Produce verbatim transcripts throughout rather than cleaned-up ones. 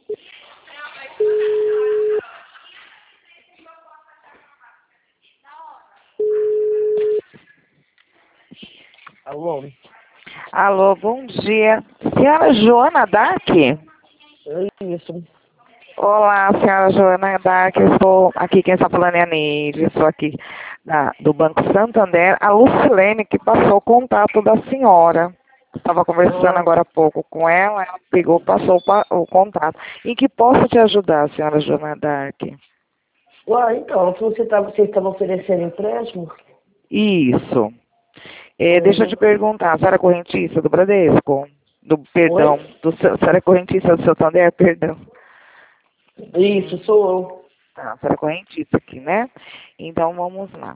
Alô? Alô, bom dia. Senhora Joana Dark? Isso. Olá, senhora Joana Dark. Eu sou aqui, quem está falando é a Neide. Eu sou aqui da, do Banco Santander. A Lucilene que passou o contato da senhora. Estava conversando Ah, agora há pouco com ela. Ela pegou, passou o, o contato. Em que posso te ajudar, senhora Joana Dark? ué, então, se você estava você estava oferecendo empréstimo? Isso. É, deixa eu te Uhum. perguntar, a senhora é correntista do Bradesco? Do, perdão, Oi? do, seu- a senhora é correntista do Santander? Perdão. Isso, Hum, sou eu. tá, a senhora é correntista aqui, né? Então, vamos lá.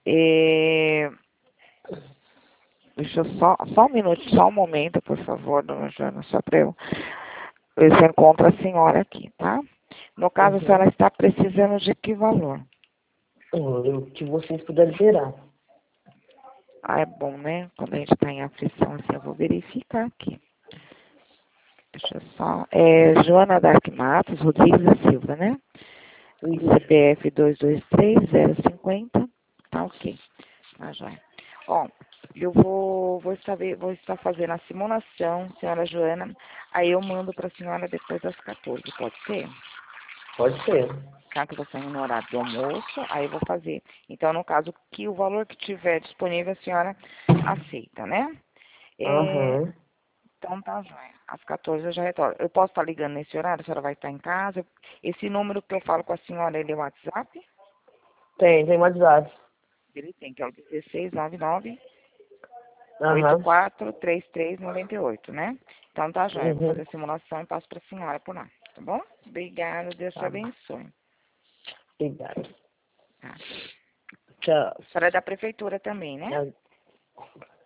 É, deixa eu só, só um minuto, só um momento, por favor, dona Joana, só para eu ver se eu encontro a senhora aqui, tá? No caso, a Uhum. senhora está precisando de que valor? Eu, que vocês puderem liberar. Ah, é bom, né? Quando a gente está em aflição, assim, eu vou verificar aqui. Deixa eu só. É Joana Dark Matos Rodrigues da Silva, né? C P Isso. F dois dois três zero cinco zero. Tá ok. Tá joia. Ó, eu vou, vou, estar, ve- vou estar fazendo a simulação, senhora Joana. Aí eu mando para a senhora depois das quatorze, pode ser? Pode ser. Tá, que eu vou sair no horário do almoço, aí eu vou fazer. Então, no caso, que o valor que tiver disponível, a senhora aceita, né? É, Aham. então tá, joia. Às quatorze eu já retorno. Eu posso estar ligando nesse horário? A senhora vai estar em casa? Esse número que eu falo com a senhora, ele é o WhatsApp? Tem, tem WhatsApp. Ele tem, que é o dezesseis nove nove oito Aham. quatro três três nove oito, né? Então tá, joia. Eu vou fazer Uhum. a simulação e passo para a senhora por lá, tá bom? Obrigada, Deus te Tá bom. abençoe. Obrigado. Tá. Tchau. A senhora é da prefeitura também, né? Tchau.